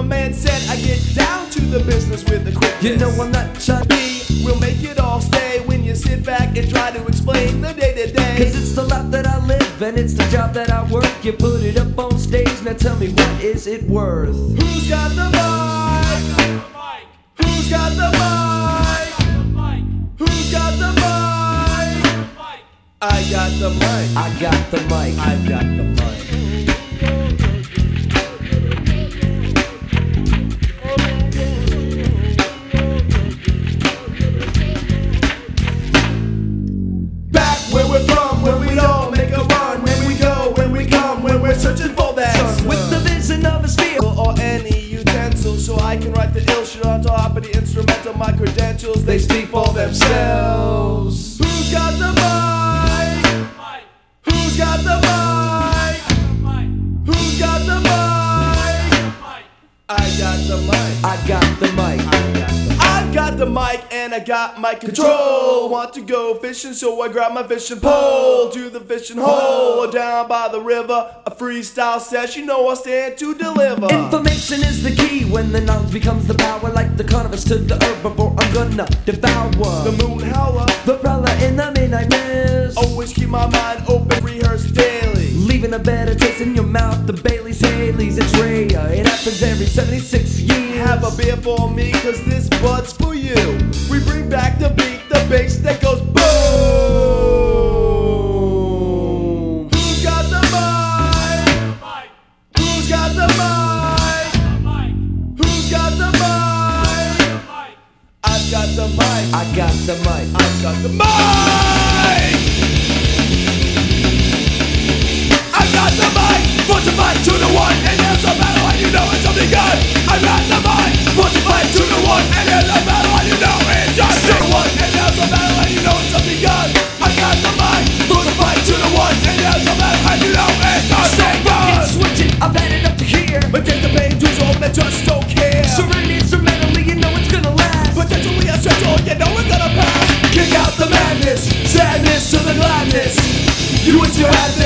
man said I get down to the business with the quickness. You know I'm not trying to be. We'll make it all stay when you sit back and try to explain the day to day. Cause it's the life that I live and it's the job that I work. You put it up on stage, now tell me what is it worth? Who's got the mic? Who's got the mic? Who's got the mic? I got the mic. I got the mic. I got the mic. Back where we're from, when we all make a run, when we go, when we come, when we're searching for that sun. With the vision of a sphere Or any utensil, so I can write the ill shit on top of the instrumental. My credentials, they speak for themselves. Who's got the mic? Who's got the mic? Who's got the mic? I got the mic. I got the mic. I got the mic and I got my control. Want to go fishing, so I grab my fishing pole to the fishing hole down by the river. A freestyle session, you know I stand to deliver. Information is the key when the knowledge becomes the power. Like the carnivores to the herbivore, I'm gonna devour The moon howler, the prowler in the midnight mist. always keep my mind open, rehearse daily. Leaving a better taste in your mouth. The Bailey's, Haley's, it's Rhea. It happens every 76 years. Have a beer for me, cause this bud's for you. We bring back the beat, the bass that goes boom. Who's got the mic? Who's got the mic? Who's got the mic? I've got the mic. I got the mic. I've got the mic. I've got the mic. 45 to the 1, and there's a battle, and you know it's something good. I've got the mic. 45 to the 1, and there's a battle, and you know it's just the 1, and there's a battle, and you know it's something good. I've got the mic. 45 to the 1, and there's a battle, and you know it's just the good. Switch it, I've had it up to here. But there's the pain tools all that just don't care. Surrender instrumentally, you know it's gonna last. Potentially essential, you know we're gonna pass. Kick out the madness, sadness to the gladness. You wish you had